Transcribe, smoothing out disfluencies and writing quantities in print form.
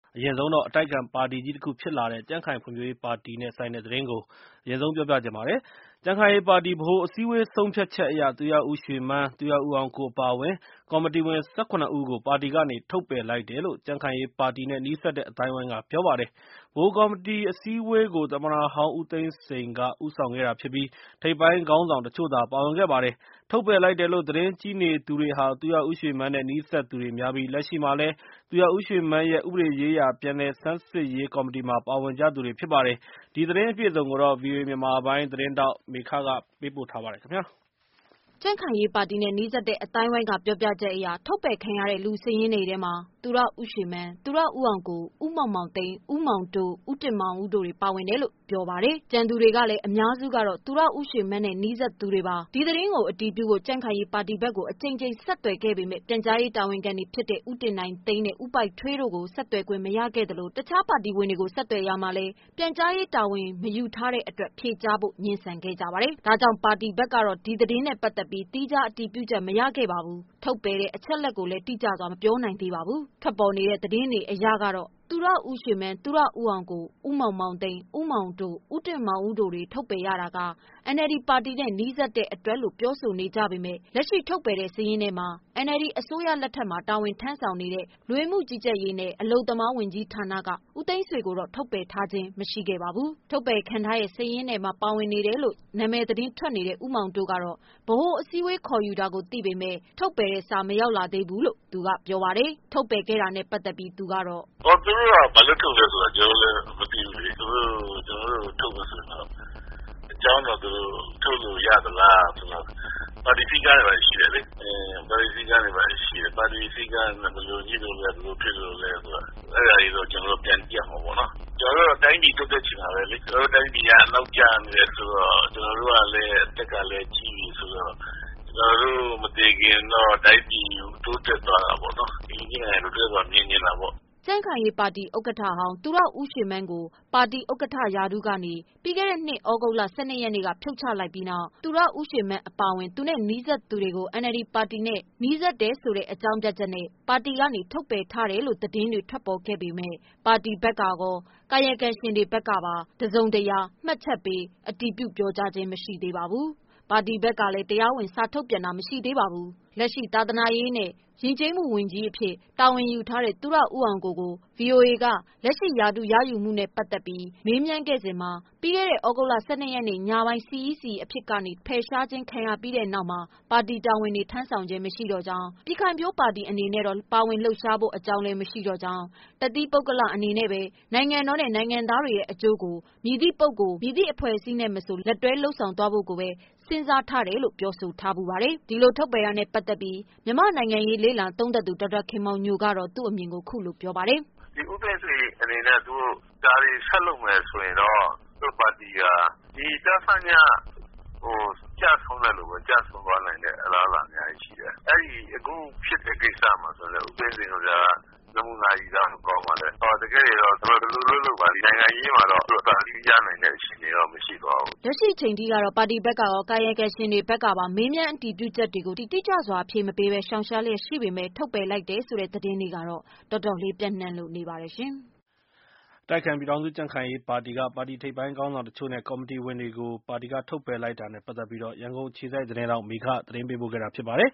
အရင်ဆုံးတော့အတိုက်အခံပါတီကြီးတခုဖြစ်လာတဲ့ကြံ့ခိုင်ဖွံ့ဖြိုးရေးပါတီနဲ့ဆိုင်တဲ့သတင်းကိုအရင်ဆုံးပြောပြချင်ပါတယ်။ကြံ့ခိုင်ရေးပါတီဗဟိုအစည်းအဝေးဆုံးဖြတ်ချက်အရသူရဦးရွှေမန်း၊သူရဦးအောင်ကိုအပါအဝင်ကော်မတီဝင်17ဦးကိုပါတီကနေထုတ်ပယ်လိုက်တယ်လို့ကြံ့ခိုင်ရေးပါတီနဲ့နီးစပ်တဲ့အသိုင်းအဝိုင်းကပြောပါတယ်။ဗဟိုကော်မတီအစည်းအဝေးကိုသမ္မတဟောင်းဦးသိန်းစိန်ကဦးဆောင်ခဲ့တာဖြစ်ပြီးထိပ်ပိုင်းခေါင်းဆောင်တချို့သာပါဝင်ခဲ့ပါတယ်။ထုတ်ပယ်လိုက်တယ်လို့သတင်းကြီးနေသူတွေဟာသူရဦးရွှေမန်းနဲ့နီးစပ်သူတွေများပြီးလက်ရှိမှာလည်းသူရဦးရွှေမန်းရဲ့ဥပဒေရေးရာပြန်လည်ဆန်းစစ်ရေးကော်မတီမှာပါဝင်ကြသူတွေဖြစ်ပါတယ်။ဒီသတင်းအပြည့်အစုံကိုတော့ VOA မြန်မာပိုင်းသတင်းထောက်မေခကပေးပို့ထားပါတယ်ခင်ဗျာကြံ့ခိုင်ရေးပါတီနဲ့နီးစပ်တဲ့အသိုင်းအဝိုင်းကပြောပြချက်အရထုတ်ပယ်ခံရတဲ့လူစာရင်းတွေထဲမှာသူရဦးရွှေမန်း၊သူရဦးအောင်ကို၊ဦးမောင်မောင်သိန်း၊ဦးမောင်တိုး၊ဦးတင်မောင်ဦးတို့တွေပါဝင်တယ်လို့ပြောပါတယ်။ကျန်သူတွေကလည်းအများစုကတော့သူရဦးရွှေမန်းနဲ့နီးစပ်သူတွေပါ။ဒီသတင်းကိုအတည်ပြုဖို့ကြံ့ခိုင်ရေးပါတီဘက်ကိုအကြိမ်ကြိမ်ဆက်သွယ်ခဲ့ပေမဲ့ပြန်ကြားရေးတာဝန်ခံတွေဖြစ်တဲ့ဦးတင်နိုင်သိန်းနဲ့ဦးပိုက်ထွေးတို့ကိုဆက်သွယ်ခွင့်မရခဲ့သလိုတခြားပါတီဝင်တွေကိုဆက်သွယ်ရမှာလည်းပြန်ကြားရေးတာဝန်မယူထားတဲ့အတွက်ဖြေကြားဖို့ငြင်းဆန်ခဲ့ကြပါတယ်။ဒါကြောင့်ပါတီဘက်ကတော့ဒီသတင်းနဲ့ပတ်သက်ပြီးသီးခြားအတည်ပြုချက်မရခဲ့ပါဘူး။ထုတ်ပယ်တဲ့အချက်လက်ကိုလည်းတိကျစွာမပြောနိုင်သေးပါဘူး။ထွက်ပေါ်နေတဲ့သတင်းတွေအရကတော့သူရဦးရွှေမန်း၊သူရဦးအောင်ကို၊ဦးမောင်မောင်သိန်း၊ဦးမောင်တိုး၊ဦးတင်မောင်ဦးတို့တွေထုတ်ပယ်ရတာက NLD ပါတီနဲ့နီးစပ်တဲ့အတွက်လို့ပြောဆိုနေကြပေမဲ့လက်ရှိထုတ်ပယ်တဲ့စာရင်းထဲမှာ NLD အစိုးရလက်ထက်မှာတာဝန်ထမ်းဆောင်နေတဲ့လူဝင်မှုကြီးကြပ်ရေးနဲ့အလုပ်သမားဝန်ကြီးဌာနကဦးသိန်းဆွေကိုတော့ထုတ်ပယ်ထားခြင်းမရှိခဲ့ပါဘူး။ထုတ်ပယ်ခံထားရဲ့စာရင်းထဲမှာပါဝင်နေတယ်လို့နာမည်သတင်းထွက်နေတဲ့ဦးမောင်တိုးကတော့ဗဟိုအစည်းအဝေးခေါ်ယူတာကိုသိပေမဲ့ထုတ်ပယ်တဲ့စာမရောက်လာသေးဘူးလို့သူကပြောပါတယ်။ထုတ်ပယ်ခဲ့တာနဲ့ပတ်သက်ပြီးသူကတော့သူတို့ကဘာလို့ထုတ်လဲဆိုတာကျွန်တော်လည်းမသိဘူးလေသူတို့ကျွန်တော်တို့ထုတ်လို့ဆိုတော့အကြောင်းတော့သူတို့ထုတ်လို့ရသလားဆိုတော့ပါတီစည်းကမ်းတွေရှိတယ်လေပါတီစည်းကမ်းတွေရှိတယ်ပါတီစည်းကမ်းဘယ်လိုကြီးလို့လဲဘယ်လိုဖြစ်လို့လဲဆိုတာအဲ့ဒါကြီးတော့ကျွန်တော်တို့ပြန်ကြည့်မှာပေါ့နော်ကျွန်တော်တို့တိုင်းပြည်တိုးတက်ချင်တာပဲလေကျွန်တော်တို့တိုင်းပြည်ကနောက်ကျနေတယ်ဆိုတော့ကျွန်တော်တို့ကလည်းအသက်ကလည်းကြီးပြီဆိုတော့ကျွန်တော်တို့မတည်ခင်တော့တိုင်းပြည်တိုးတက်သွားတာပေါ့နော်ဒီနေ့လည်းတိုးတက်သွားမြင်နေတာပေါ့ကြံ့ခိုင်ရေးပါတီဥက္ကဋ္ဌဟောင်းသူရဦးရွှေမန်းကိုပါတီဥက္ကဋ္ဌရာထူးကနေပြီးခဲ့တဲ့နှစ်ဩဂုတ်လ12ရက်နေ့ကဖြုတ်ချလိုက်ပြီးနောက်သူရဦးရွှေမန်းအပါအဝင်သူနဲ့နီးစပ်သူတွေကို NLD ပါတီနဲ့နီးစပ်တယ်ဆိုတဲ့အကြောင်းပြချက်နဲ့ပါတီကနေထုတ်ပယ်ထားတယ်လို့သတင်းတွေထွက်ပေါ်ခဲ့ပေမဲ့ပါတီဘက်ကကောကာယကံရှင်တွေဘက်ကပါတစုံတရာမှတ်ချက်ပေးအတည်ပြုပြောကြားခြင်းမရှိသေးပါဘူး။ပါတီဘက်ကလည်းတရားဝင်စာထုတ်ပြန်တာမရှိသေးပါဘူး။လက်ရှိသာသနာရေးနဲ့ယဉ်ကျေးမှုဝန်ကြီးအဖြစ်တာဝန်ယူထားတဲ့သူရဦးအောင်ကို VOA ကလက်ရှိရာထူးရယူမှုနဲ့ပတ်သက်ပြီးမေးမြန်းခဲ့စဉ်မှာပြီးခဲ့တဲ့ဩဂုတ်လ12ရက်နေ့ညပိုင်း CEC အဖြစ်ကနေဖယ်ရှားခြင်းခံရပြီးတဲ့နောက်မှာပါတီတာဝန်တွေထမ်းဆောင်ခြင်းမရှိတော့ကြောင်းပြည်ခိုင်ဖြိုးပါတီအနေနဲ့တော့ပါဝင်လှုပ်ရှားဖို့အကြောင်းလည်းမရှိတော့ကြောင်းတတိပုဂ္ဂလအနေနဲ့ပဲနိုင်ငံတော်နဲ့နိုင်ငံသားတွေရဲ့အကျိုးကိုမည်သည့်ပုဂ္ဂိုလ်မည်သည့်အဖွဲ့အစည်းနဲ့မဆိုလက်တွဲလှုပ်ဆောင်သွားဖို့ကိုပဲစဉ်းစားထားတယ်လို့ပြောဆိုထားပူပါတယ်။ဒီလိုထုတ်ပယ်ရတဲ့ပတ်သက်ပြီးမြန်မာနိုင်ငံရေးလေ့လာသုံးသပ်သူဒေါက်တာခင်မောင်ညိုကတော့သူ့အမြင်ကိုခုလိုပြောပါတယ်။ဒီဥပဒေဆွေအနေနဲ့သူဒါတွေဆက်လုပ်မယ်ဆိုရင်တော့သူ့ပါတီကဒီတပ်ဖက်ညကြဆုံးတယ်လို့ပဲကြဆုံးသွားနိုင်တဲ့အလားအလာအများကြီးရှိတယ်။အဲ့ဒီအခုဖြစ်တဲ့ကိစ္စမှာဆိုလည်းဥပဒေဆွေကနမူနာကြီးတော့ကောင်းပါလေ။တကယ်တော့တော်တော်လို့ပါဒီနိုင်ငံရေးမှာတော့တော်တော်လေးရနိုင်တဲ့အခြေအနေတော့မရှိပါဘူး။လက်ရှိချိန်ထိကတော့ပါတီဘက်ကရောကာယကံရှင်တွေဘက်ကပါမေးမြန်းအတည်ပြုချက်တွေကိုတိကျစွာဖြေမပေးပဲရှောင်ရှားလျက်ရှိပေမဲ့ထုတ်ပယ်လိုက်တယ်ဆိုတဲ့သတင်းတွေကတော့တော်တော်လေးပြန့်နှံ့လို့နေပါတယ်ရှင်။တိုက်ခိုင်ပြည်ထောင်စုကြံ့ခိုင်ရေးပါတီကပါတီထိပ်ပိုင်းခေါင်းဆောင်တချို့နဲ့ကော်မတီဝင်တွေကိုပါတီကထုတ်ပယ်လိုက်တာနဲ့ပတ်သက်ပြီးရန်ကုန်အခြေစိုက်သတင်းတောက်မေခသတင်းပေးပို့ခဲ့တာဖြစ်ပါတယ်